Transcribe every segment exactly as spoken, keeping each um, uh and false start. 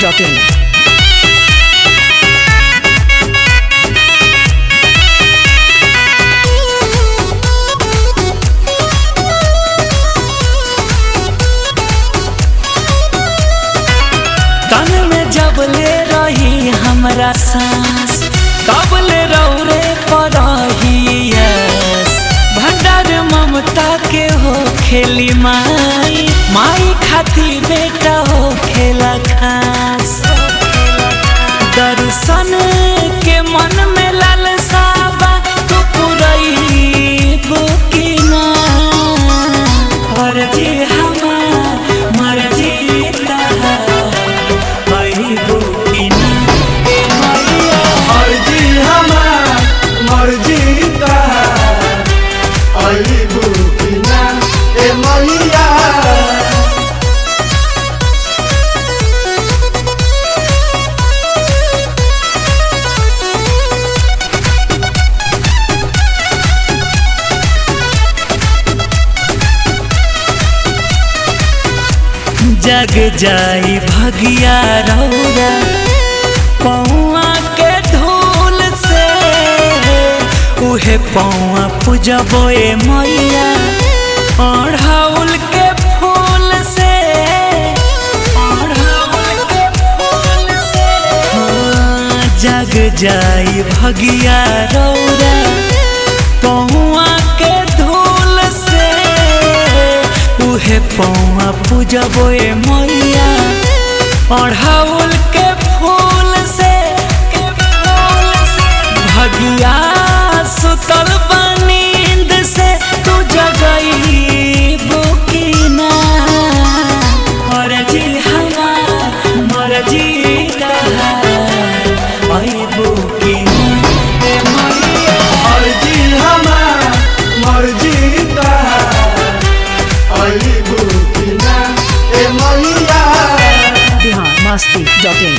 Dot in. तन में जब ले रही हमरा सांस तब ले रौरे परहियस भंडार ममता के हो खेली माई माई खाती बेटा हो खेला खास दर्शन के मन में लालसा बा तू पुरई बुकिना मर्जी हमार मर्जी जग जाई भगिया रौरा पौआ के धूल से उहे पौआ पूजबो ए मैया अढ़ौल के फूल से अढ़ौल के फूल से हाँ, जग जाई भगिया रौरा पौआ के धूल से उहे पौआ पूजबो ए मैया अढ़ौल के फूल से भगिया सुतल नींद से तू जगई बुकिना मर्जी हमार मर्जी आई बुकिना ए मैया मर्जी हमार मर्जी बिहार मस्ती डॉट इन।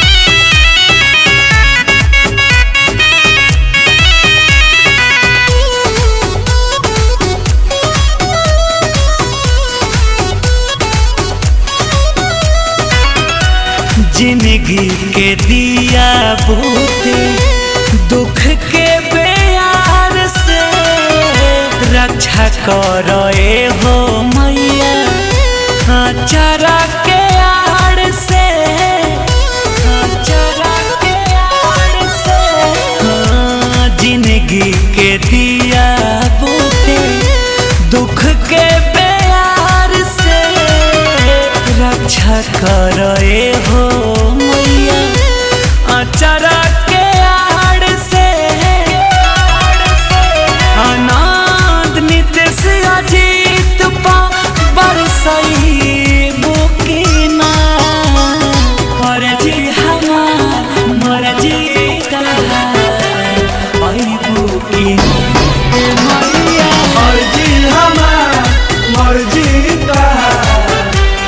जिंदगी के दिया बूते दुख के प्यार से रक्षा करो ए हो मैया चरा के आड़ से चरा के आड़ से हाँ, जिंदगी के दिया बूते दुख के प्यार से रक्षा करो ए हो मैया चरा के आड़ से अनाथ नित्य से अजीत पा बरसई बुकिना मर्जी हमार मर्जी आई बुकिना ए मैया मर्जी हमार मर्जी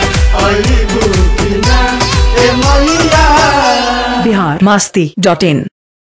आई बुकिना ए मैया बिहार मस्ती डॉट इन।